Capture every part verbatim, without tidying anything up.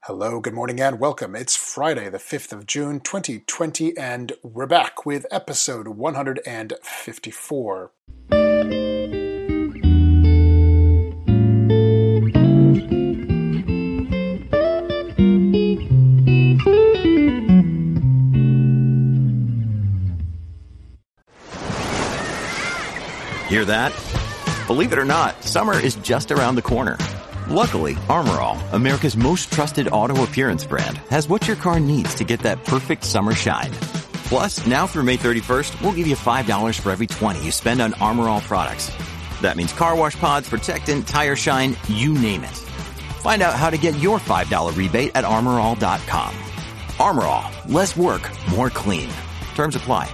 Hello, good morning, and welcome. It's Friday, the fifth of June, twenty twenty, and we're back with episode one hundred fifty-four. Hear that? Believe it or not, summer is just around the corner. Luckily, Armor All, America's most trusted auto appearance brand, has what your car needs to get that perfect summer shine. Plus, now through May thirty-first, we'll give you five dollars for every twenty you spend on Armor All products. That means car wash pods, protectant, tire shine, you name it. Find out how to get your five dollars rebate at armor all dot com. Armor All, less work, more clean. Terms apply.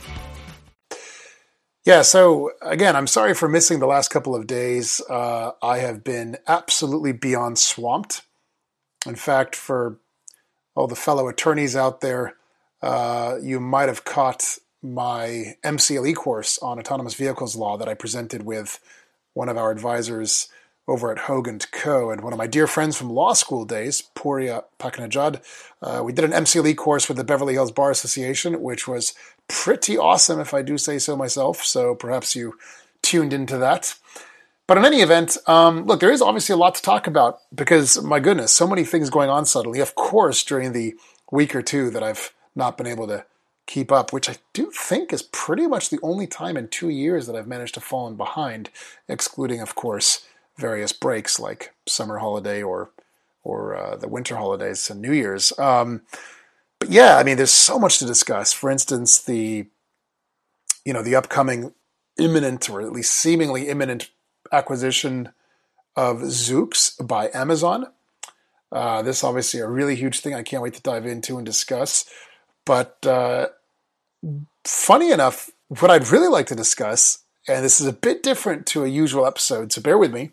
Yeah, so again, I'm sorry for missing the last couple of days. Uh, I have been absolutely beyond swamped. In fact, for all the fellow attorneys out there, uh, you might have caught my M C L E course on autonomous vehicles law that I presented with one of our advisors over at Hogan and Co. and one of my dear friends from law school days, Pouria Pakanajad. Uh, we did an M C L E course with the Beverly Hills Bar Association, which was pretty awesome, if I do say so myself, so perhaps you tuned into that. But in any event, um, look, there is obviously a lot to talk about because, my goodness, so many things going on suddenly. Of course, during the week or two that I've not been able to keep up, which I do think is pretty much the only time in two years that I've managed to fall in behind, excluding, of course, various breaks like summer holiday or or uh, the winter holidays and New Year's. Um, but yeah, I mean, there's so much to discuss. For instance, the you know the upcoming imminent, or at least seemingly imminent, acquisition of Zoox by Amazon. Uh, this is obviously a really huge thing I can't wait to dive into and discuss. But uh, funny enough, what I'd really like to discuss, and this is a bit different to a usual episode, so bear with me,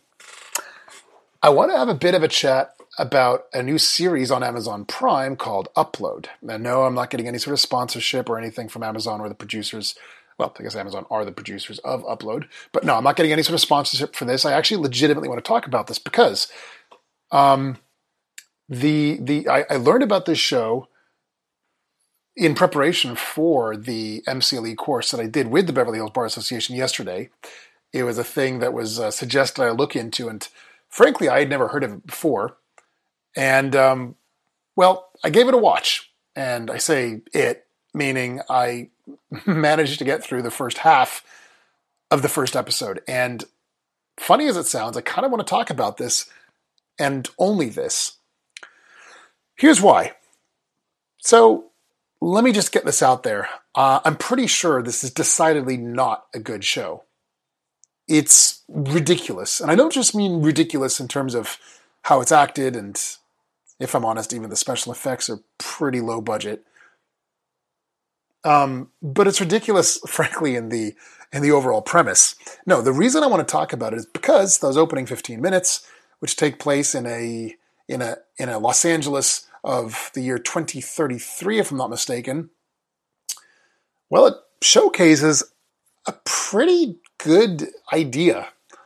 I want to have a bit of a chat about a new series on Amazon Prime called Upload. And no, I'm not getting any sort of sponsorship or anything from Amazon or the producers. Well, I guess Amazon are the producers of Upload. But no, I'm not getting any sort of sponsorship for this. I actually legitimately want to talk about this because um, the the I, I learned about this show in preparation for the M C L E course that I did with the Beverly Hills Bar Association yesterday. It was a thing that was uh, suggested I look into, and frankly, I had never heard of it before. And, um, well, I gave it a watch. And I say it, meaning I managed to get through the first half of the first episode. And funny as it sounds, I kind of want to talk about this, and only this. Here's why. So let me just get this out there. Uh, I'm pretty sure this is decidedly not a good show. It's ridiculous. And I don't just mean ridiculous in terms of how it's acted, and if I'm honest, even the special effects are pretty low budget. Um, but it's ridiculous, frankly, in the in the overall premise. No, the reason I want to talk about it is because those opening fifteen minutes, which take place in a in a in a Los Angeles of the year twenty thirty-three, if I'm not mistaken, well, it showcases a pretty good idea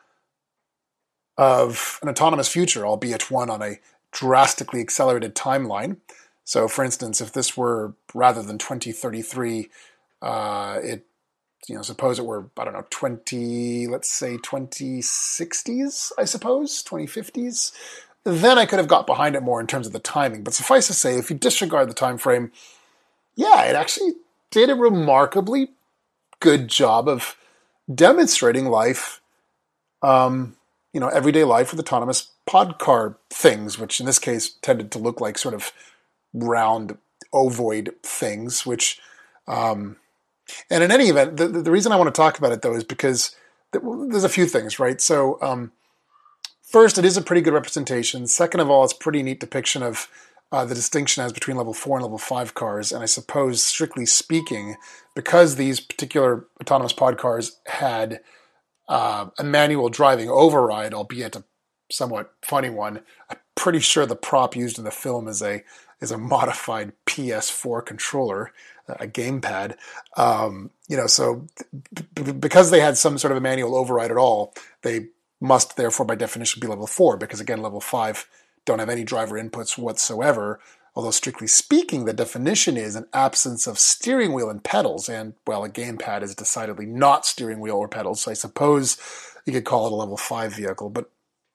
of an autonomous future, albeit one on a drastically accelerated timeline. So, for instance, if this were, rather than twenty thirty-three, uh, it, you know, suppose it were, I don't know, twenty, let's say twenty sixties, I suppose, twenty fifties, then I could have got behind it more in terms of the timing. But suffice to say, if you disregard the time frame, yeah, it actually did a remarkably good job of demonstrating life, um, you know, everyday life with autonomous pod car things, which in this case tended to look like sort of round ovoid things, which, um, and in any event, the, the reason I want to talk about it though is because there's a few things, right? So, um, first, it is a pretty good representation. Second of all, it's a pretty neat depiction of uh, the distinction as between level four and level five cars. And I suppose, strictly speaking, because these particular autonomous pod cars had uh, a manual driving override, albeit a somewhat funny one, I'm pretty sure the prop used in the film is a is a modified P S four controller, a gamepad. Um, you know, so b- because they had some sort of a manual override at all, they must therefore by definition be level four, because again, level five don't have any driver inputs whatsoever, although strictly speaking, the definition is an absence of steering wheel and pedals, and, well, a gamepad is decidedly not steering wheel or pedals, so I suppose you could call it a level five vehicle, but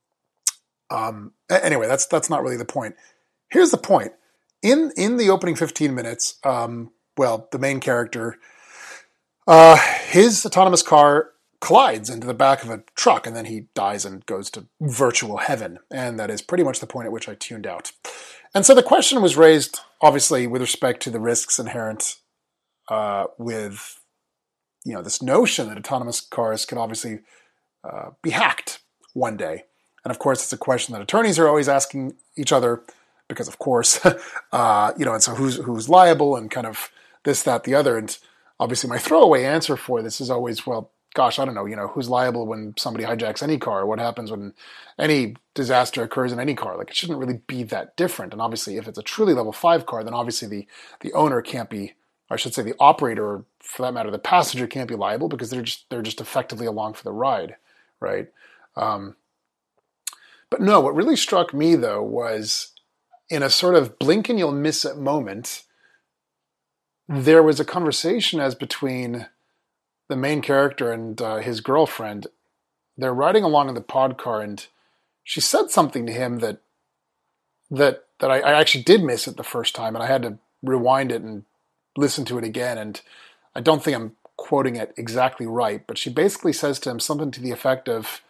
um, anyway, that's that's not really the point. Here's the point. In in the opening fifteen minutes, um, well, the main character, uh, his autonomous car collides into the back of a truck, and then he dies and goes to virtual heaven, and that is pretty much the point at which I tuned out. And so the question was raised, obviously, with respect to the risks inherent uh, with, you know, this notion that autonomous cars could obviously uh, be hacked one day. And of course, it's a question that attorneys are always asking each other, because of course, uh, you know, and so who's who's liable and kind of this, that, the other. And obviously, my throwaway answer for this is always, well, gosh, I don't know, you know, who's liable when somebody hijacks any car? What happens when any disaster occurs in any car? Like, it shouldn't really be that different. And obviously, if it's a truly level five car, then obviously the, the owner can't be, or I should say the operator, or for that matter, the passenger can't be liable, because they're just they're just effectively along for the ride, right? Um, but no, what really struck me, though, was in a sort of blink and you'll miss it moment, there was a conversation as between the main character and uh, his girlfriend. They're riding along in the pod car, and she said something to him that that that I, I actually did miss it the first time, and I had to rewind it and listen to it again. And I don't think I'm quoting it exactly right, but she basically says to him something to the effect of,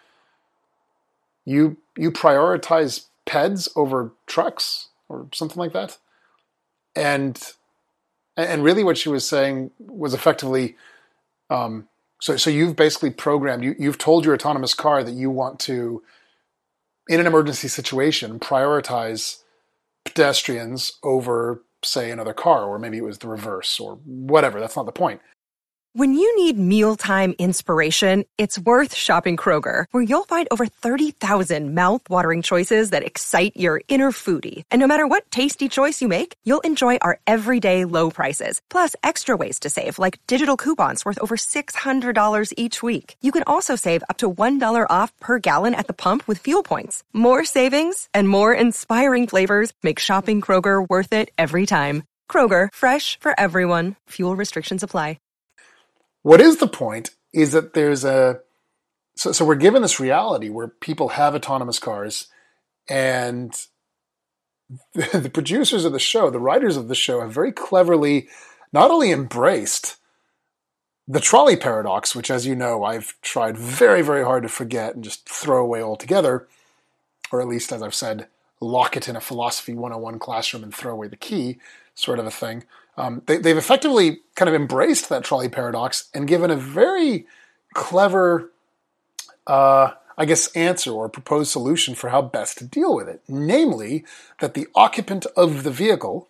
"You you prioritize peds over trucks," or something like that. And and really, what she was saying was effectively, Um, so, so you've basically programmed, you, you've told your autonomous car that you want to, in an emergency situation, prioritize pedestrians over, say, another car, or maybe it was the reverse, or whatever. That's not the point. When you need mealtime inspiration, it's worth shopping Kroger, where you'll find over thirty thousand mouth-watering choices that excite your inner foodie. And no matter what tasty choice you make, you'll enjoy our everyday low prices, plus extra ways to save, like digital coupons worth over six hundred dollars each week. You can also save up to one dollar off per gallon at the pump with fuel points. More savings and more inspiring flavors make shopping Kroger worth it every time. Kroger, fresh for everyone. Fuel restrictions apply. What is the point is that there's a, so, so we're given this reality where people have autonomous cars, and the, the producers of the show, the writers of the show, have very cleverly not only embraced the trolley paradox, which, as you know, I've tried very, very hard to forget and just throw away altogether, or at least, as I've said, lock it in a philosophy one oh one classroom and throw away the key, sort of a thing. Um, they, they've effectively kind of embraced that trolley paradox and given a very clever, uh, I guess, answer or proposed solution for how best to deal with it. Namely, that the occupant of the vehicle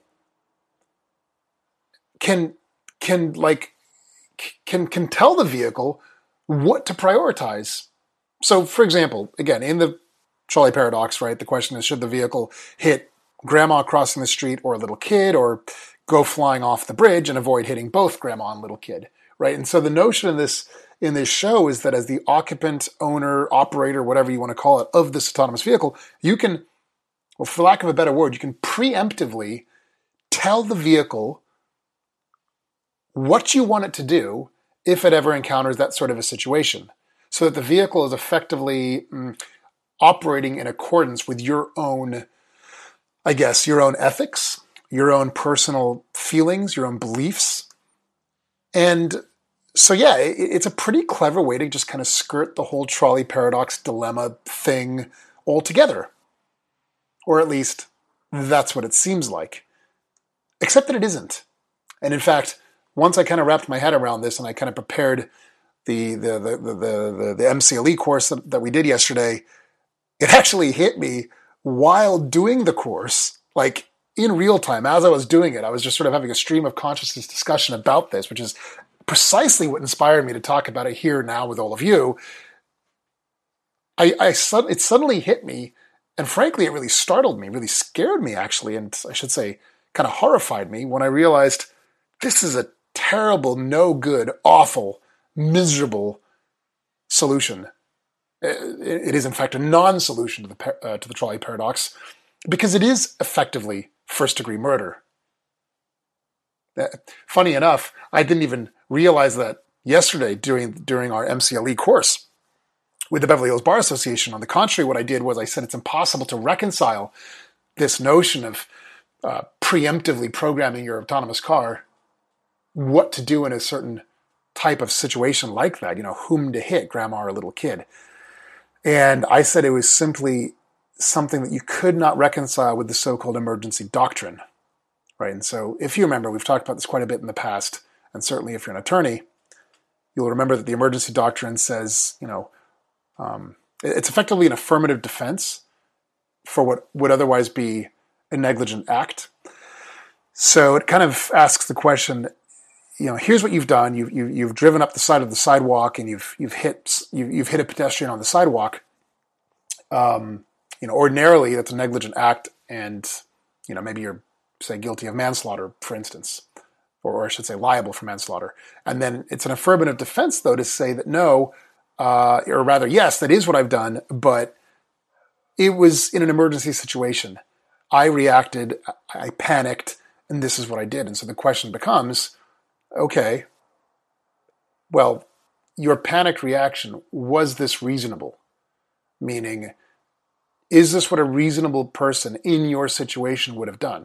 can, can like, can, can tell the vehicle what to prioritize. So, for example, again, in the trolley paradox, right, the question is, should the vehicle hit grandma crossing the street or a little kid, or go flying off the bridge and avoid hitting both grandma and little kid, right? And so the notion in this in this show is that as the occupant, owner, operator, whatever you want to call it, of this autonomous vehicle, you can, well, for lack of a better word, you can preemptively tell the vehicle what you want it to do if it ever encounters that sort of a situation, so that the vehicle is effectively mm, operating in accordance with your own, I guess, your own ethics, your own personal feelings, your own beliefs. And so, yeah, it, it's a pretty clever way to just kind of skirt the whole trolley paradox dilemma thing altogether. Or at least, that's what it seems like. Except that it isn't. And in fact, once I kind of wrapped my head around this and I kind of prepared the the the the, the, the M C L E course that, that we did yesterday, it actually hit me while doing the course, like, in real time, as I was doing it. I was just sort of having a stream of consciousness discussion about this, which is precisely what inspired me to talk about it here now with all of you. I, I it suddenly hit me, and frankly, it really startled me, really scared me, actually, and I should say, kind of horrified me when I realized this is a terrible, no good, awful, miserable solution. It is, in fact, a non-solution to the uh, to the trolley paradox. because it is effectively first-degree murder. Funny enough, I didn't even realize that yesterday during during our M C L E course with the Beverly Hills Bar Association. On the contrary, what I did was I said it's impossible to reconcile this notion of uh, preemptively programming your autonomous car what to do in a certain type of situation like that, you know, whom to hit, grandma or a little kid. And I said it was simply something that you could not reconcile with the so-called emergency doctrine, right? And so if you remember, we've talked about this quite a bit in the past, and certainly if you're an attorney, you'll remember that the emergency doctrine says, you know, um, it's effectively an affirmative defense for what would otherwise be a negligent act. So it kind of asks the question, you know, here's what you've done. You've, you've, you've driven up the side of the sidewalk and you've, you've hit, you've, you've hit a pedestrian on the sidewalk. Um, you know, ordinarily that's a negligent act and, you know, maybe you're, say, guilty of manslaughter, for instance, or, or I should say liable for manslaughter. And then it's an affirmative defense, though, to say that no, uh, or rather, yes, that is what I've done, but it was in an emergency situation. I reacted, I panicked, and this is what I did. And so the question becomes, okay, well, your panicked reaction, was this reasonable? Meaning, is this what a reasonable person in your situation would have done?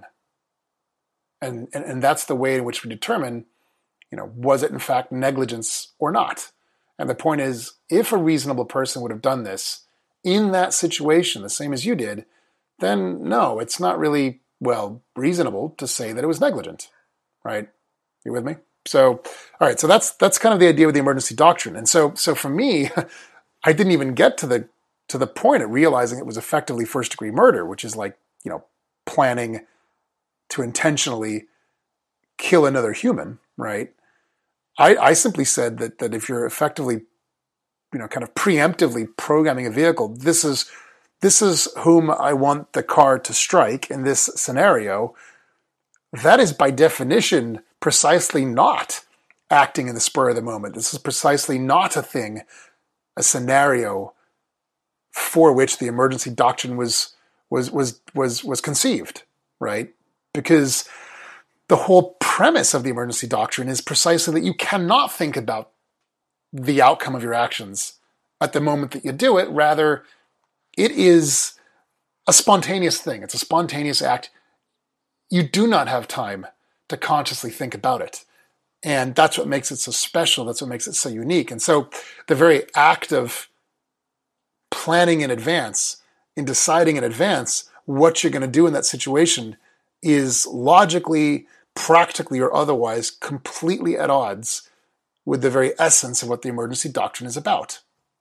And, and, and that's the way in which we determine, you know, was it in fact negligence or not? And the point is, if a reasonable person would have done this in that situation, the same as you did, then no, it's not really, well, reasonable to say that it was negligent, right? You with me? So, all right, so that's that's kind of the idea with the emergency doctrine. And so, so for me, I didn't even get to the to the point of realizing it was effectively first degree murder, which is like, you know, planning to intentionally kill another human, right? I, I simply said that that if you're effectively, you know, kind of preemptively programming a vehicle, this is this is whom I want the car to strike in this scenario. That is by definition precisely not acting in the spur of the moment. This is precisely not a thing, a scenario for which the emergency doctrine was was was was was conceived, right? Because the whole premise of the emergency doctrine is precisely that you cannot think about the outcome of your actions at the moment that you do it. Rather, it is a spontaneous thing. It's a spontaneous act. You do not have time to consciously think about it. And that's what makes it so special. That's what makes it so unique. And so the very act of planning in advance, in deciding in advance what you're going to do in that situation is logically, practically, or otherwise completely at odds with the very essence of what the emergency doctrine is about.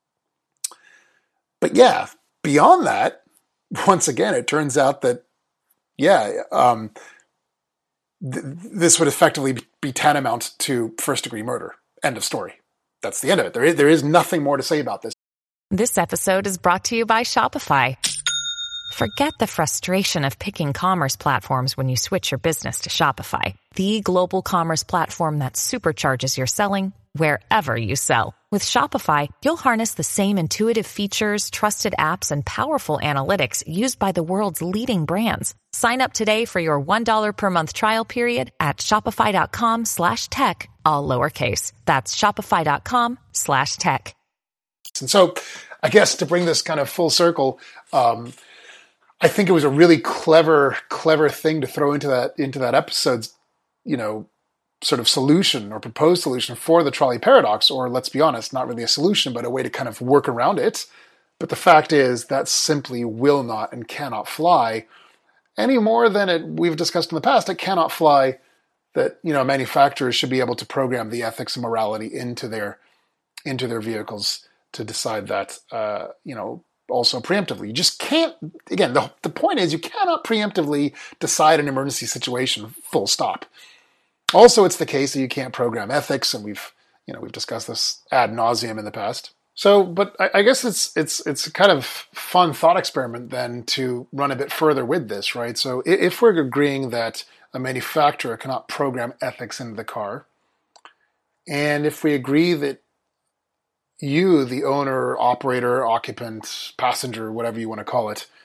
But yeah, beyond that, once again, it turns out that, yeah, um, th- this would effectively be tantamount to first-degree murder. End of story. That's the end of it. There is, there is nothing more to say about this. This episode is brought to you by Shopify. Forget the frustration of picking commerce platforms when you switch your business to Shopify, the global commerce platform that supercharges your selling wherever you sell. With Shopify, you'll harness the same intuitive features, trusted apps, and powerful analytics used by the world's leading brands. Sign up today for your one dollar per month trial period at shopify.com slash tech, all lowercase. That's shopify.com slash tech. And so I guess to bring this kind of full circle, um, I think it was a really clever, clever thing to throw into that into that episode's, you know, sort of solution or proposed solution for the trolley paradox, or let's be honest, not really a solution, but a way to kind of work around it. But the fact is that simply will not and cannot fly any more than it we've discussed in the past. It cannot fly that, you know, manufacturers should be able to program the ethics and morality into their into their vehicles to decide that, uh, you know, also preemptively. You just can't, again, the, the point is you cannot preemptively decide an emergency situation, full stop. Also, it's the case that you can't program ethics, and we've, you know, we've discussed this ad nauseum in the past. So, but I, I guess it's it's it's a kind of fun thought experiment then to run a bit further with this, right? So if we're agreeing that a manufacturer cannot program ethics into the car, and if we agree that you, the owner, operator, occupant, passenger, whatever you want to call it,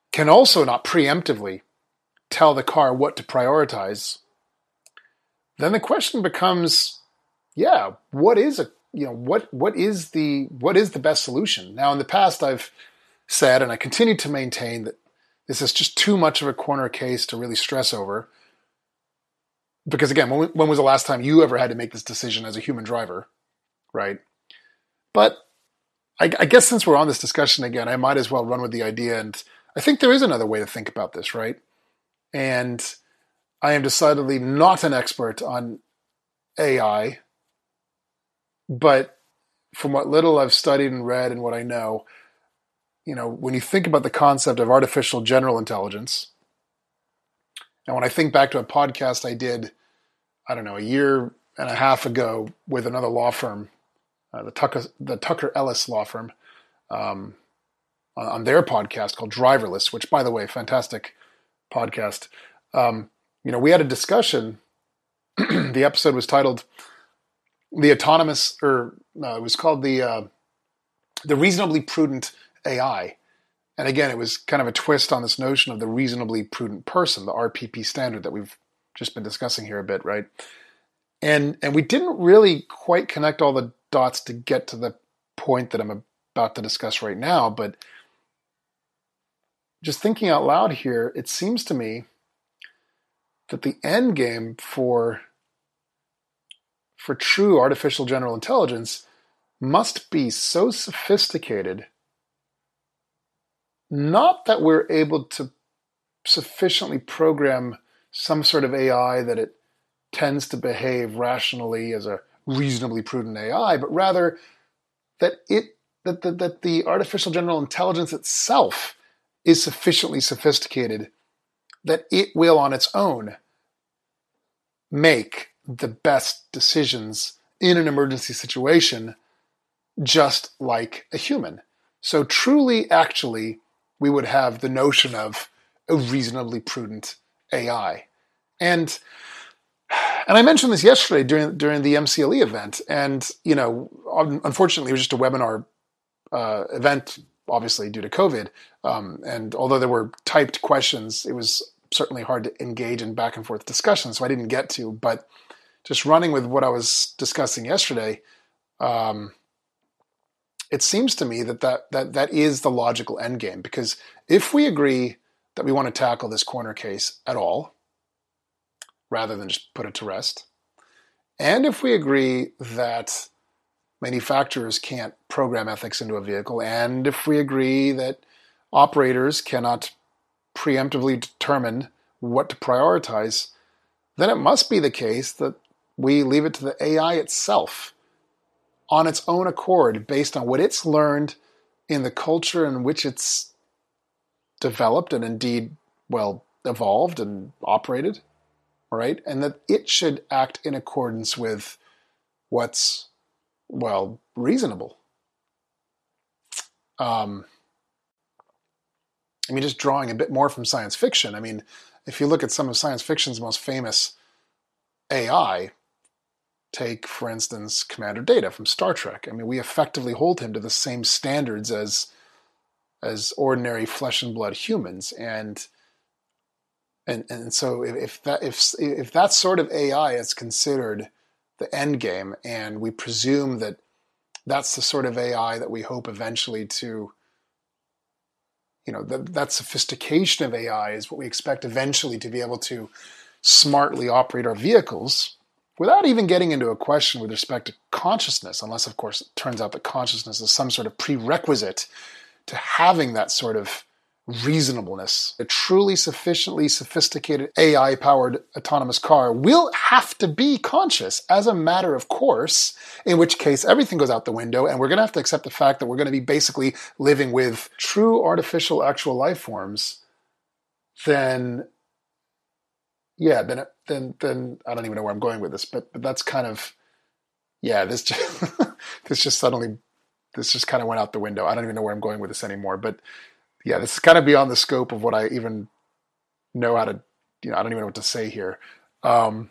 can also not preemptively tell the car what to prioritize, then the question becomes, yeah, what is a you know what what is the what is the best solution? Now, in the past, I've said, and I continue to maintain, that this is just too much of a corner case to really stress over. Because again, when, when was the last time you ever had to make this decision as a human driver, right? But I, I guess since we're on this discussion again, I might as well run with the idea. And I think there is another way to think about this, right? And I am decidedly not an expert on A I, but from what little I've studied and read and what I know, you know, when you think about the concept of artificial general intelligence, and when I think back to a podcast I did, I don't know, a year and a half ago with another law firm, uh, the Tucker the Tucker Ellis law firm, um, on, on their podcast called Driverless, which, by the way, fantastic podcast. Um, you know, we had a discussion. The episode was titled "The Autonomous," or no, it was called the uh, the Reasonably Prudent A I. And again, it was kind of a twist on this notion of the reasonably prudent person, the R P P standard that we've just been discussing here a bit, right? And and we didn't really quite connect all the dots to get to the point that I'm about to discuss right now, but just thinking out loud here, it seems to me that the end game for for true artificial general intelligence must be so sophisticated, not that we're able to sufficiently program some sort of A I that it tends to behave rationally as a reasonably prudent A I, but rather that it that the, that the artificial general intelligence itself is sufficiently sophisticated that it will on its own make the best decisions in an emergency situation, just like a human. So truly, actually, we would have the notion of a reasonably prudent A I. And and I mentioned this yesterday during during the M C L E event. And, you know, unfortunately, it was just a webinar uh, event, obviously, due to COVID. Um, and although there were typed questions, it was certainly hard to engage in back and forth discussions, so I didn't get to. But just running with what I was discussing yesterday, um, it seems to me that that, that that is the logical endgame. Because if we agree that we want to tackle this corner case at all, rather than just put it to rest, and if we agree that manufacturers can't program ethics into a vehicle, and if we agree that operators cannot preemptively determine what to prioritize, then it must be the case that we leave it to the A I itself on its own accord, based on what it's learned in the culture in which it's developed and indeed, well, evolved and operated, right? And that it should act in accordance with what's, well, reasonable. Um, I mean, just drawing a bit more from science fiction. I mean, if you look at some of science fiction's most famous A I, take, for instance, Commander Data from Star Trek. I mean, we effectively hold him to the same standards as as ordinary flesh and blood humans, and and and so if that if if that sort of A I is considered the end game, and we presume that that's the sort of A I that we hope eventually to, you know, that that sophistication of A I is what we expect eventually to be able to smartly operate our vehicles, without even getting into a question with respect to consciousness, unless, of course, it turns out that consciousness is some sort of prerequisite to having that sort of reasonableness. A truly sufficiently sophisticated A I-powered autonomous car will have to be conscious as a matter of course, in which case everything goes out the window, and we're going to have to accept the fact that we're going to be basically living with true artificial actual life forms. Then, yeah, then then then I don't even know where I'm going with this, but but that's kind of, yeah, this just this just suddenly this just kind of went out the window. I don't even know where I'm going with this anymore. But yeah, this is kind of beyond the scope of what I even know how to, you know, I don't even know what to say here. Um,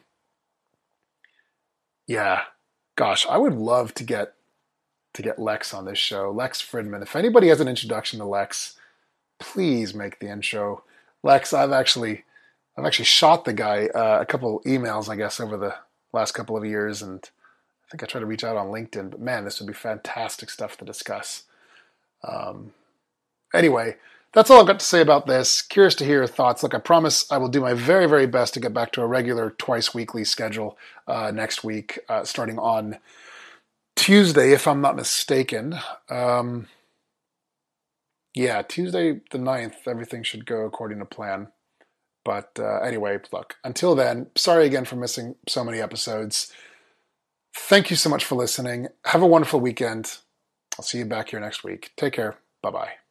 yeah, gosh, I would love to get to get Lex on this show. Lex Fridman. If anybody has an introduction to Lex, please make the intro. Lex, I've actually, I've actually shot the guy uh, a couple emails, I guess, over the last couple of years, and I think I tried to reach out on LinkedIn. But man, this would be fantastic stuff to discuss. Um, anyway, that's all I've got to say about this. Curious to hear your thoughts. Look, I promise I will do my very, very best to get back to a regular twice weekly schedule uh, next week, uh, starting on Tuesday, if I'm not mistaken. Um, yeah, Tuesday the ninth, everything should go according to plan. But uh, anyway, look, until then, sorry again for missing so many episodes. Thank you so much for listening. Have a wonderful weekend. I'll see you back here next week. Take care. Bye-bye.